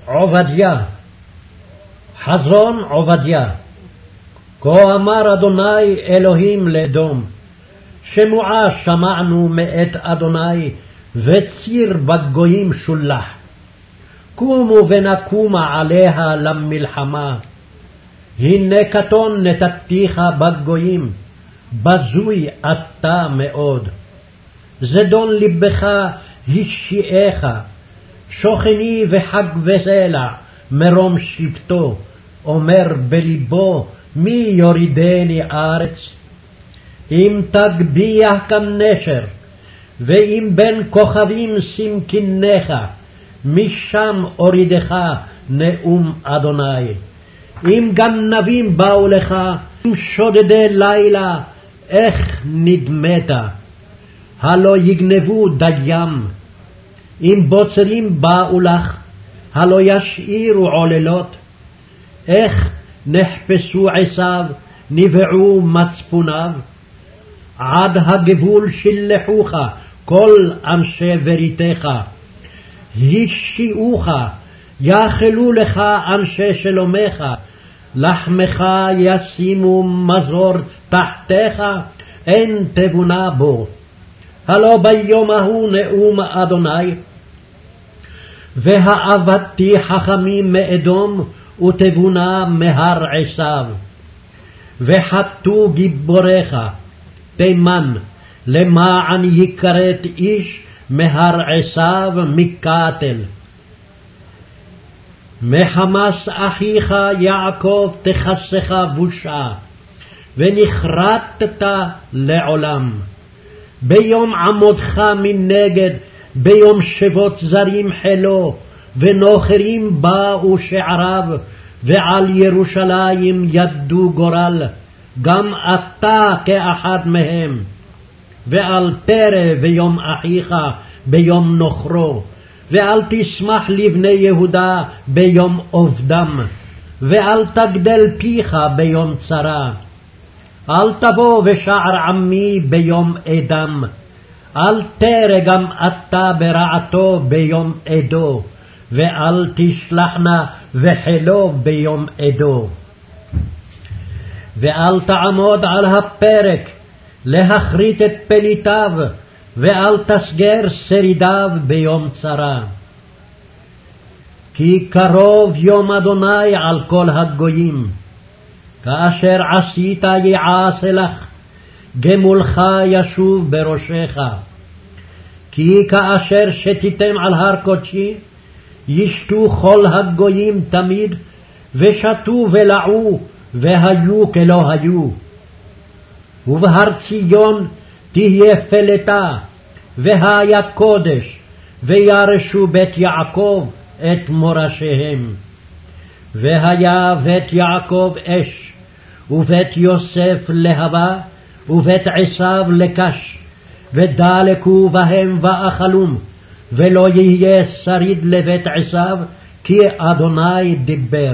עובדיה. חזון עובדיה. כה אמר אדוני אלוהים לאדום, שמועה שמענו מאת אדוני, וציר בגויים שולח. קומו ונקומה עליה למלחמה, הנה קטון נתתיך בגויים, בזוי אתה מאוד. זדון לבך השיעך, שוכני וחג וסלע מרום שבטו, אומר בליבו מי יורידני ארץ? אם תגביה כנשר, ואם בין כוכבים שים קינך, משם אורידך נאום אדוני. אם גנבים באו לך, אם שודדי לילה, איך נדמת? הלא יגנבו דיים. אם בוצרים באו לך, הלא ישאירו עוללות. איך נחפשו עשיו, נבעו מצפוניו. עד הגבול שלחוך כל אנשי בריתך, השיעוך, יאכלו לך אנשי שלומך, לחמך ישימו מזור תחתיך, אין תבונה בו. הלא ביום ההוא נאום אדוני, והאבדתי חכמים מאדום ותבונה מהר עשיו. וחטאו גיבוריך תימן, למען יכרת איש מהר עשיו מקטל. מחמס אחיך יעקב תכסך בושה, ונחרטת לעולם. ביום עמודך מנגד, ביום שבות זרים חילו, ונוכרים באו שעריו, ועל ירושלים ידו גורל, גם אתה כאחד מהם. ואל תרא ביום אחיך ביום נוכרו, ואל תשמח לבני יהודה ביום עובדם, ואל תגדל פיך ביום צרה. אל תבוא בשער עמי ביום אדם, אל תרא גם אתה ברעתו ביום עדו, ואל תשלחנה וחילו ביום עדו. ואל תעמוד על הפרק להכרית את פליטיו, ואל תסגר שרידיו ביום צרה. כי קרוב יום אדוני על כל הגויים, כאשר עשית יעשה לך, גמולך ישוב בראשך. כי כאשר שתיתם על הר קודשי, ישתו כל הגויים תמיד, ושתו ולעו, והיו כלא היו. ובהר ציון תהיה פלטה, והיה קודש, וירשו בית יעקב את מורשיהם. והיה בית יעקב אש, ובית יוסף להבה, ובית עשיו לקש, ודלקו בהם ואכלום, ולא יהיה שריד לבית עשיו, כי אדוני דיבר.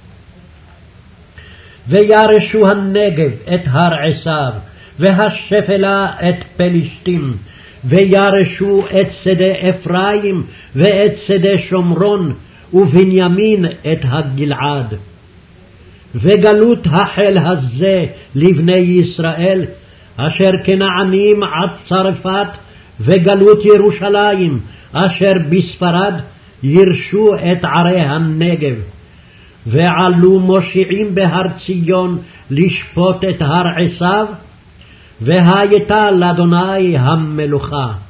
וירשו הנגב את הר עשיו, והשפלה את פלישתים, וירשו את שדה אפרים ואת שדה שומרון, ובנימין את הגלעד. וגלות החל הזה לבני ישראל, אשר כנענים עד צרפת, וגלות ירושלים, אשר בספרד, ירשו את ערי הנגב. ועלו מושיעים בהר ציון לשפוט את הר עשיו, והייתה לאדוני המלוכה.